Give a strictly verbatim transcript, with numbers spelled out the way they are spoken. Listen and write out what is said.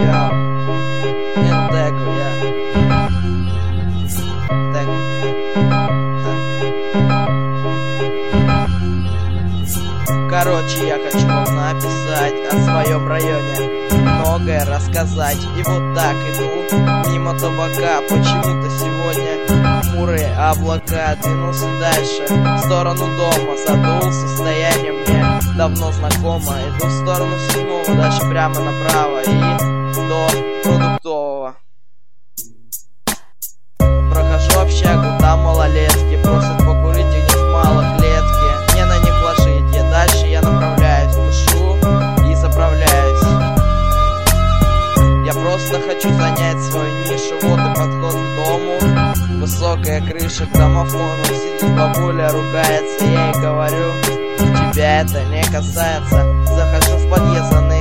я Интегу, я Интегу. Короче, я хочу вам написать о своем районе, многое рассказать. И вот так иду мимо табака, почему-то сегодня хмурые облака. Двинулся дальше, в сторону дома, задул состояние мне давно знакомо. Иду в сторону седьмого, дальше прямо направо и до продуктового. Прохожу общагу, там малолетки просят покурить, у них мало клетки. Не на них ложить, я дальше я направляюсь, тушу и заправляюсь. Я просто хочу занять свою нишу, вот и подход к дому. Высокая крыша, к домофону сидит бабуля, ругается, я ей говорю: тебя это не касается. Захожу в подъезд,